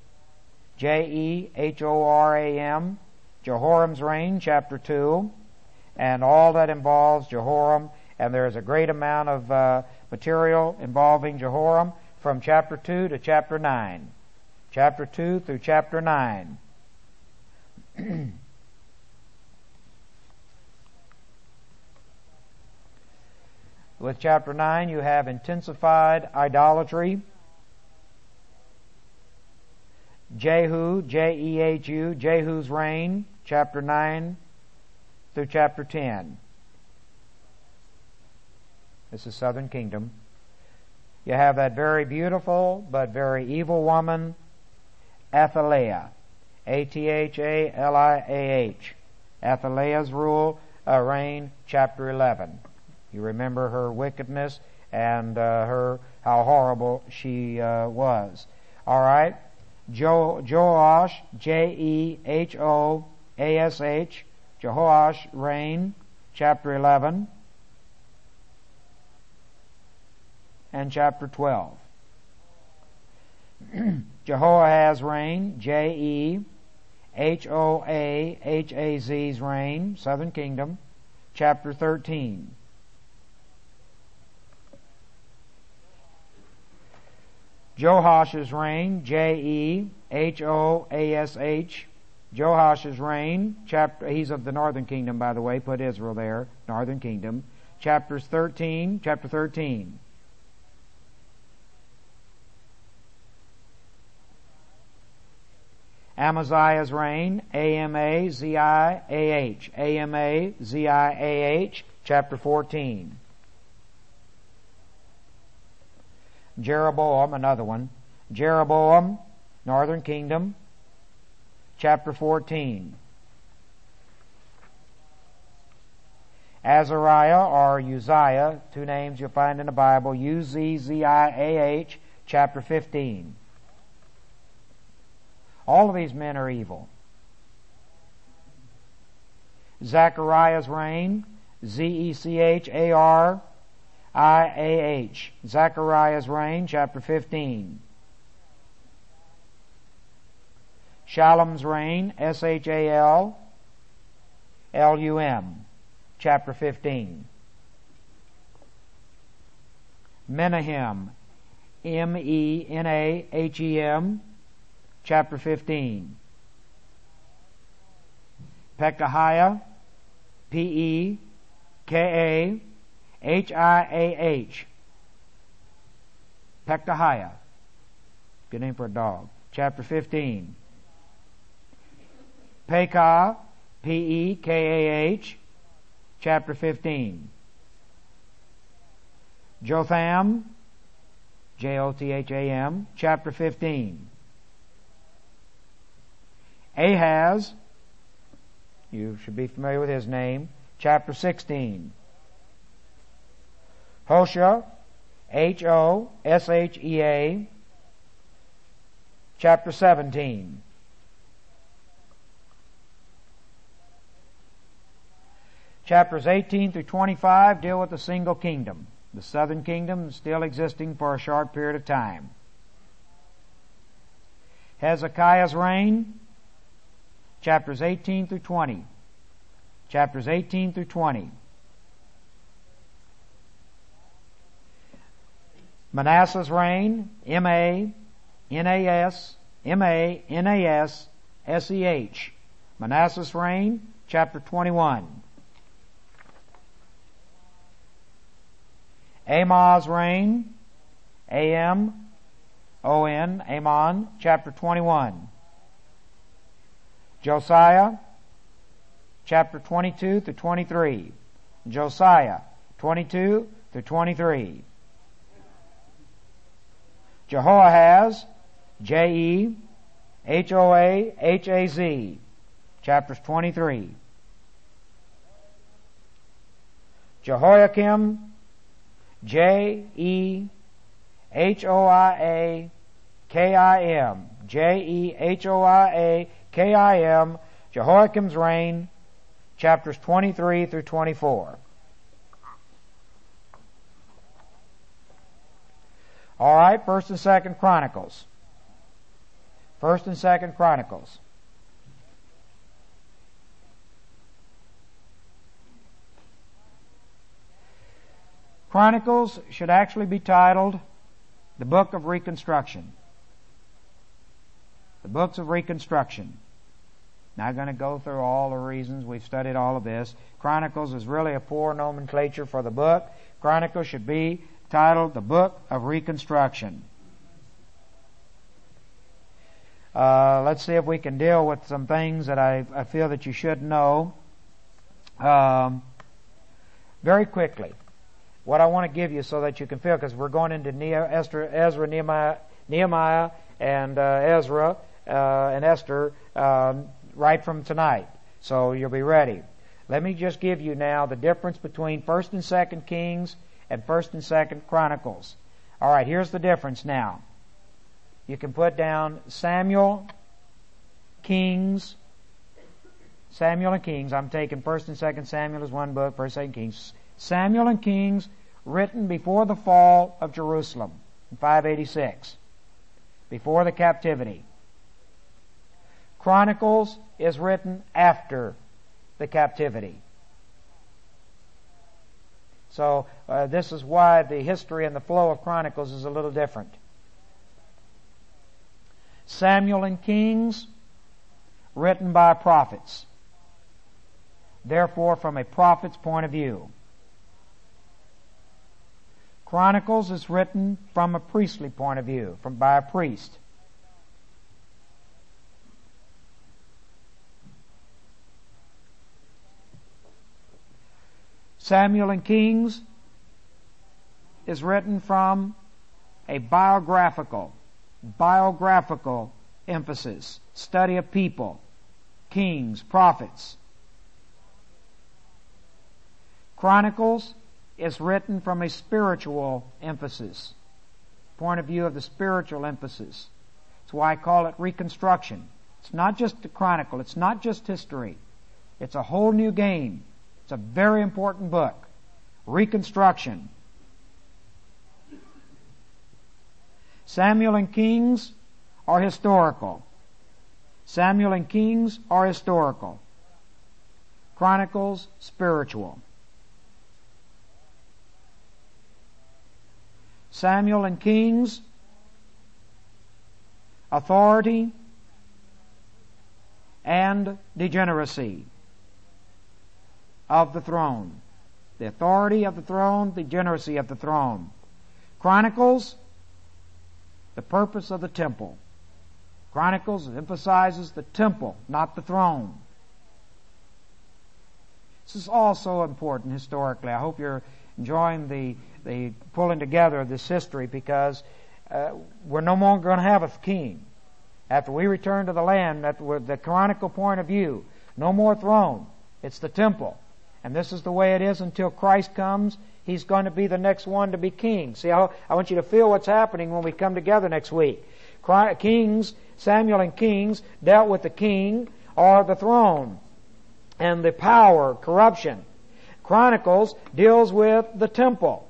Jehoram. Jehoram's reign, chapter 2. And all that involves Jehoram. And there's a great amount of material involving Jehoram from chapter 2 to chapter 9. Chapter 2 through chapter 9. With chapter 9, you have intensified idolatry. Jehu, Jehu, Jehu's reign, chapter 9 through chapter 10. This is southern kingdom. You have that very beautiful but very evil woman, Athaliah. Athaliah. Athaliah's reign, chapter 11. You remember her wickedness and how horrible she was. All right. Joash, Jehoash, Jehoash reign, chapter 11 and chapter 12. Jehoahaz's reign, Jehoahaz's reign, southern kingdom, chapter 13. Joash's reign, Jehoash, Joash's reign, chapter, he's of the northern kingdom, by the way, put Israel there, northern kingdom, chapter 13. Amaziah's reign, Amaziah, Amaziah, chapter 14. Jeroboam, another one. Jeroboam, northern kingdom, chapter 14. Azariah or Uzziah, two names you'll find in the Bible, Uzziah, chapter 15. All of these men are evil. Zechariah's reign, Zechariah, Zechariah's reign, chapter 15. Shallum's reign, Shalum, chapter 15. Menahem, Menahem, chapter 15. Pekahiah, Pekahiah, Pekahiah. Good name for a dog. Chapter 15. Pekah, Pekah, chapter 15. Jotham, Jotham, chapter 15. Ahaz, you should be familiar with his name, chapter 16. Hoshea, Hoshea, chapter 17. Chapters 18 through 25 deal with the single kingdom. The southern kingdom still existing for a short period of time. Hezekiah's reign, chapters 18 through 20. Chapters 18 through 20. Manasseh's reign, M-A-N-A-S-S-E-H. Manasseh's reign, chapter 21. Amon's reign, A-M-O-N, Amon, chapter 21. Josiah, chapter 22 through 23. Josiah, 22 through 23. Jehoahaz, J-E-H-O-A-H-A-Z, chapters 23. Jehoiakim, J-E-H-O-I-A-K-I-M, J-E-H-O-I-A-K-I-M, Jehoiakim's reign, chapters 23 through 24. All right, 1st and 2nd Chronicles. 1st and 2nd Chronicles. Chronicles should actually be titled The Book of Reconstruction. The Books of Reconstruction. Not going to go through all the reasons. We've studied all of this. Chronicles is really a poor nomenclature for the book. Chronicles should be titled The Book of Reconstruction. Let's see if we can deal with some things that I feel that you should know very quickly. What I want to give you so that you can feel, because we're going into Ezra, Nehemiah, and Ezra and Esther right from tonight. So you'll be ready. Let me just give you now the difference between 1st and 2nd Kings and 1st and 2nd Chronicles. All right, here's the difference now. You can put down Samuel, Kings, Samuel and Kings. I'm taking 1st and 2nd Samuel as one book, 1st and 2nd Kings. Samuel and Kings, written before the fall of Jerusalem in 586, before the captivity. Chronicles is written after the captivity. So this is why the history and the flow of Chronicles is a little different. Samuel and Kings, written by prophets. Therefore, from a prophet's point of view. Chronicles is written from a priestly point of view, by a priest. Samuel and Kings is written from a biographical emphasis, study of people, kings, prophets. Chronicles is written from a spiritual emphasis, point of view of the spiritual emphasis. That's why I call it reconstruction. It's not just the chronicle. It's not just history. It's a whole new game. It's a very important book. Reconstruction. Samuel and Kings are historical. Samuel and Kings are historical. Chronicles, spiritual. Samuel and Kings, authority and degeneracy of the throne. The authority of the throne, degeneracy of the throne. Chronicles, the purpose of the temple. Chronicles emphasizes the temple, not the throne. This is also important historically. I hope you're enjoying the pulling together of this history, because we're no longer going to have a king. After we return to the land, with the chronicle point of view, no more throne. It's the temple. And this is the way it is until Christ comes. He's going to be the next one to be king. See, I want you to feel what's happening when we come together next week. Kings, Samuel and Kings dealt with the king or the throne and the power, corruption. Chronicles deals with the temple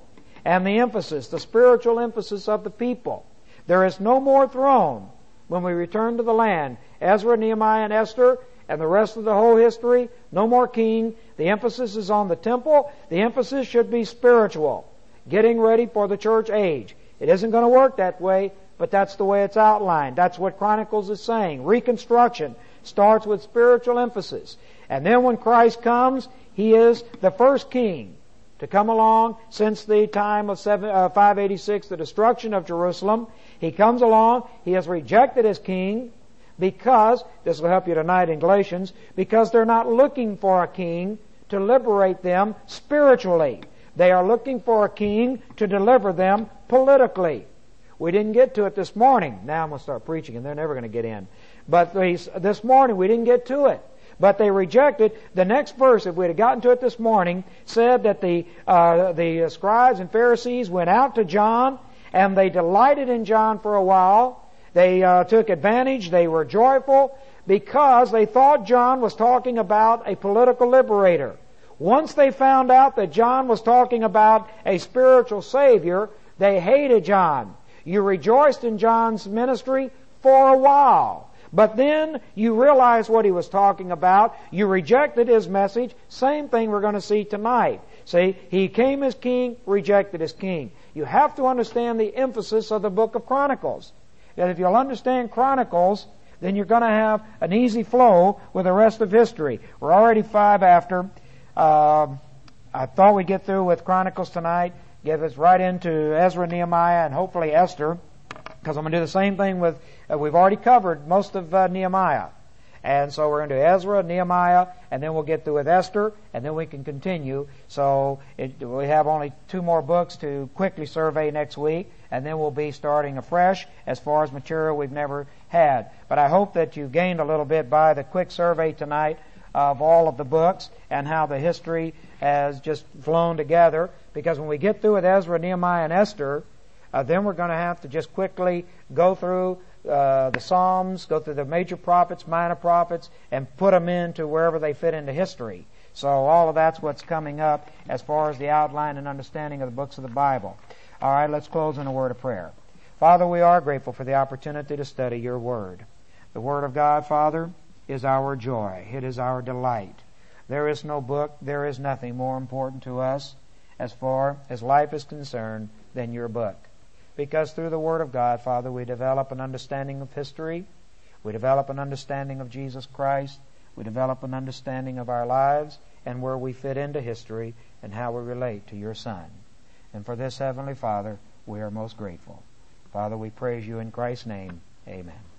and the emphasis, the spiritual emphasis of the people. There is no more throne when we return to the land. Ezra, Nehemiah, and Esther, and the rest of the whole history, no more king. The emphasis is on the temple. The emphasis should be spiritual, getting ready for the church age. It isn't going to work that way, but that's the way it's outlined. That's what Chronicles is saying. Reconstruction starts with spiritual emphasis. And then when Christ comes, He is the first king to come along since the time of 586, the destruction of Jerusalem. He comes along. He has rejected as king because, this will help you tonight in Galatians, because they're not looking for a king to liberate them spiritually. They are looking for a king to deliver them politically. We didn't get to it this morning. Now I'm going to start preaching and they're never going to get in. But this morning we didn't get to it. But they rejected. The next verse, if we'd have gotten to it this morning, said that the scribes and Pharisees went out to John and they delighted in John for a while. They took advantage. They were joyful because they thought John was talking about a political liberator. Once they found out that John was talking about a spiritual Savior, they hated John. You rejoiced in John's ministry for a while. But then you realized what he was talking about. You rejected his message. Same thing we're going to see tonight. See, he came as king, rejected as king. You have to understand the emphasis of the book of Chronicles. That if you'll understand Chronicles, then you're going to have an easy flow with the rest of history. We're already 5 after. I thought we'd get through with Chronicles tonight, get us right into Ezra, Nehemiah, and hopefully Esther, because I'm going to do the same thing with, we've already covered most of Nehemiah. And so we're going to do Ezra, Nehemiah, and then we'll get through with Esther, and then we can continue. So we have only 2 more books to quickly survey next week, and then we'll be starting afresh as far as material we've never had. But I hope that you gained a little bit by the quick survey tonight of all of the books and how the history has just flown together. Because when we get through with Ezra, Nehemiah, and Esther, then we're going to have to just quickly go through the Psalms, go through the major prophets, minor prophets, and put them into wherever they fit into history. So all of that's what's coming up as far as the outline and understanding of the books of the Bible. All right, let's close in a word of prayer. Father, we are grateful for the opportunity to study your Word. The Word of God, Father, is our joy. It is our delight. There is no book, there is nothing more important to us as far as life is concerned than your book. Because through the Word of God, Father, we develop an understanding of history. We develop an understanding of Jesus Christ. We develop an understanding of our lives and where we fit into history and how we relate to your Son. And for this, Heavenly Father, we are most grateful. Father, we praise you in Christ's name. Amen.